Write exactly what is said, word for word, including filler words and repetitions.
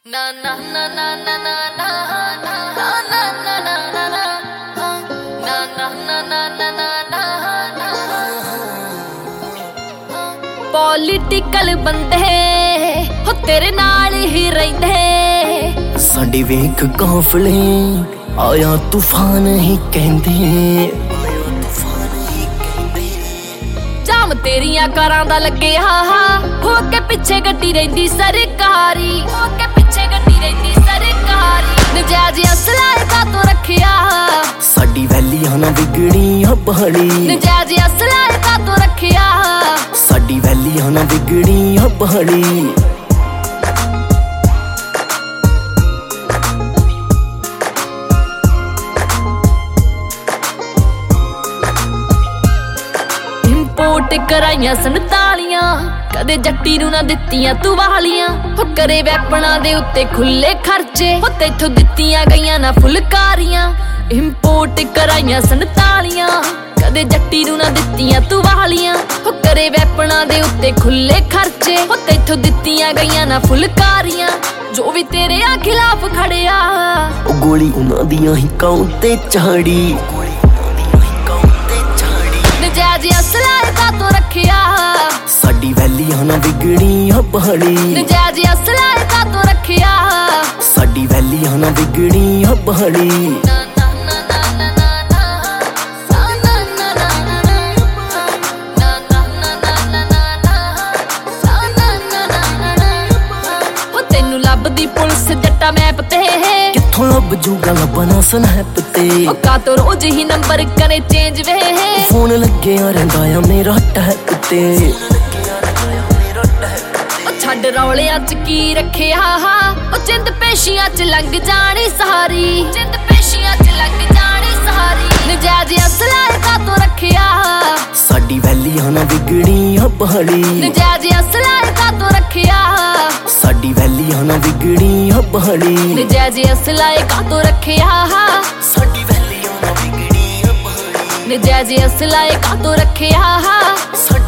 Na na na na na na na na na na na na na na na na na na na political ਬੰਦੇ ਹੋ ਤੇਰੇ ਨਾਲ ਹੀ ਰਹਿੰਦੇ ਸਾਡੇ ਵੇਖ ਕਾਫਲੇ ਆਇਆ ਤੂਫਾਨ ਹੀ ਕਹਿੰਦੇ ਜਾਮ ਤੇਰੀਆਂ ਕਾਰਾਂ ਦਾ ਲੱਗਿਆ ਹੋ ਕੇ ਪਿੱਛੇ ਗੱਡੀ ਰਹਿੰਦੀ ਸਰਕਾਰੀ ਹੋ ਕੇ ਪਿੱਛੇ ਗੱਡੀ ਰਹਿੰਦੀ ਸਰਕਾਰੀ ਨਜਾਇਜ਼ ਅਸਲਾ ਕਾ ਤੋ ਰੱਖਿਆ ਸਾਡੀ ਵੈਲੀਆਂ ਨਾ ਵਿਗੜੀਆਂ ਪਹਾੜੀ ਨਜਾਇਜ਼ ਅਸਲਾ ਕਾ ਤੋ ਰੱਖਿਆ ਸਾਡੀ ਵੈਲੀਆਂ ਨਾ ਵਿਗੜੀਆਂ ਪਹਾੜੀ ਇੰਪੋਰਟ ਕਰਾਈਆਂ ਸੰਤਾਲੀਆਂ ਕਦੇ ਜੱਟੀ ਨੂੰ ਨਾ ਦਿੱਤੀਆਂ ਤੂੰ ਵਾਲੀਆਂ ਹੋ ਕਰੇ ਵੈਪਣਾ ਦੇ ਉੱਤੇ ਖੁੱਲੇ ਖਰਚੇ ਹੋ ਤੇਥੋਂ ਦਿੱਤੀਆਂ ਗਈਆਂ ਨਾ ਫੁਲਕਾਰੀਆਂ ਇੰਪੋਰਟ ਕਰਾਈਆਂ ਸੰਤਾਲੀਆਂ ਕਦੇ ਜੱਟੀ ਨੂੰ ਨਾ ਦਿੱਤੀਆਂ ਤੂੰ ਵਾਲੀਆਂ ਹੋ ਕਰੇ ਵੈਪਣਾ ਦੇ ਉੱਤੇ ਖੁੱਲੇ ਖਰਚੇ ਹੋ ਤੇਥੋਂ ਦਿੱਤੀਆਂ ਗਈਆਂ ਨਾ ਫੁਲਕਾਰੀਆਂ ਜੋ ਵੀ ਤੇਰੇ ਆ ਖਿਲਾਫ ਖੜਿਆ ਉਹ ਗੋਲੀ ਉਹਨਾਂ ਦੀਆਂ ਹੀ ਉੱਤੇ ਚਾੜੀ ਨਜਾਇਜ਼ ਅਸਲਾ ਕਾ ਤੋ ਰੱਖਿਆ ਸਾਡੀ ਵੈਲੀਆਂ ਨਾ ਵਿਗੜੀਆਂ ਪਹਾੜੀ ਨਜਾਇਜ਼ ਅਸਲਾ ਕਾ ਤੋ ਰੱਖਿਆ ਸਾਡੀ ਵੈਲੀਆਂ ਨਾ ਵਿਗੜੀਆਂ ਪਹਾੜੀ ਲੱਭਦੀ ਪੁਲਿਸ ਜੱਟਾ ਮੈਪ ਤੇ ਕਿੱਥੋਂ ਲੱਭ ਜੂਗਾ ਲੱਭਣਾ ਸਨੈਪ ਤੇ ਉਹ ਕਾਤੋਂ ਰੋਜ਼ ਹੀ ਨੰਬਰ ਕਰੇ ਚੇਂਜ ਵੇ ਫੋਨ ਲੱਗਿਆ ਰਹਿੰਦਾ ਆ ਮੇਰਾ ਟੈਪ ਤੇ ਉਹ ਛੱਡ ਰੌਲਿਆਂ ਚ ਕੀ ਰੱਖਿਆ ਉਹ ਜਿੰਦ ਪੇਸ਼ੀਆਂ ਚ ਲੰਘ ਜਾਣੀ ਸਹਾਰੀ ਜਿੰਦ ਪੇਸ਼ੀਆਂ ਚ ਲੰਘ ਜਾਣੀ ਸਹਾਰੀ ਨਜਾਇਜ਼ ਅਸਲਾ ਕਾਤੋਂ ਰੱਖਿਆ ਸਾਡੀ ਵੈਲੀਆਂ ਨਾ ਵਿਗੜੀਆਂ ਪਹਾੜੀ ਨਜਾਇਜ਼ ਅਸਲਾ ਕਾਤੋਂ ਰੱਖਿਆ ਸਾਡੀ ਵੈਲੀਆਂ ਨਾ ਵਿਗੜੀਆਂ ਪਹਾੜੀ ਨਜਾਇਜ਼ ਅਸਲਾ ਕਾਤੋਂ ਰੱਖਿਆ ਸਾਡੀ ਵੈਲੀਆਂ ਨਾ ਵਿਗੜੀਆਂ ਪਹਾੜੀ ਨਜਾਇਜ਼ ਅਸਲਾ ਕਾਤੋਂ ਰੱਖਿਆ ਸਾਡੀ